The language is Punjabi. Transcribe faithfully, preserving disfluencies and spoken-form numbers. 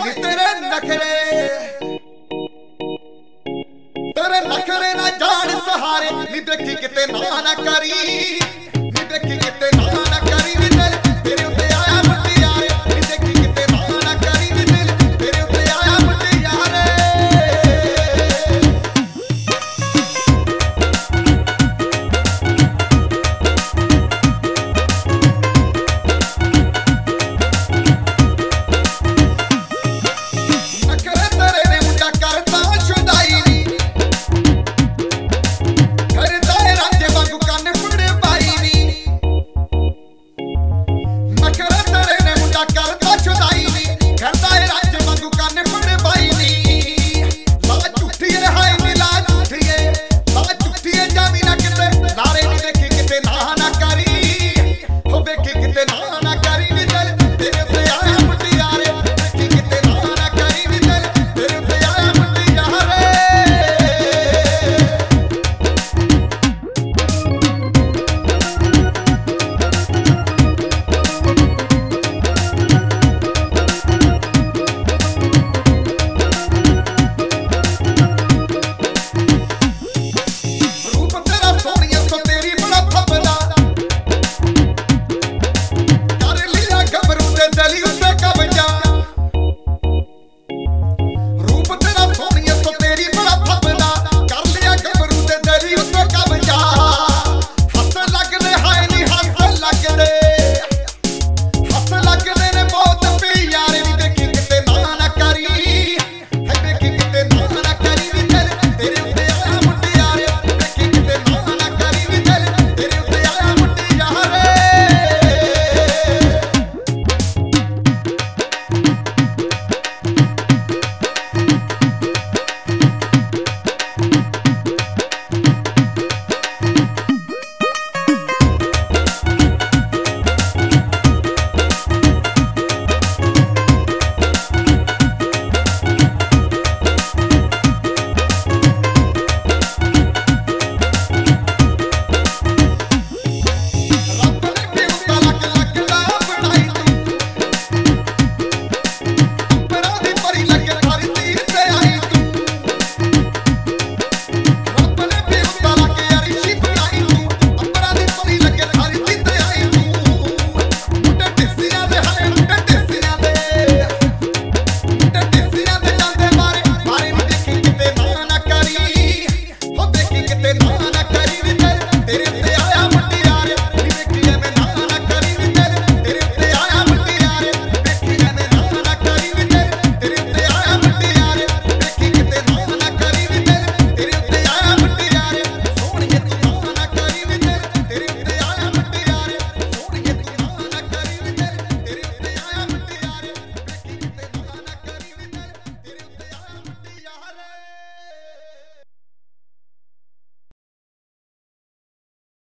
ਨੀ ਤੇਰੇ ਨਖਰੇ ਤੇਰੇ ਨਖਰੇ ਨਾ ਜਾਣ ਸਹਾਰੇ ਨੀ ਦੇਖੀ ਕਿਤੇ ਨਾ ਨਾ ਕਰੀ ਨੀ ਦੇਖੀ ਕਿਤੇ ਨਾ ਨਾ ਕਰੀ ਨੀ ਦਿਲ ਤੇਰੇ ਉੱਤੇ ਆਇਆ ਮੁਟਿਆਰੇ ਨੀ ਦੇਖੀ ਕਿਤੇ ਨਾ ਨਾ ਕਰੀ ਨੀ ਦਿਲ ਤੇਰੇ ਉੱਤੇ ਆਇਆ ਮੁਟਿਆਰੇ ਕਿਤੇ ਨਾ ਨਾ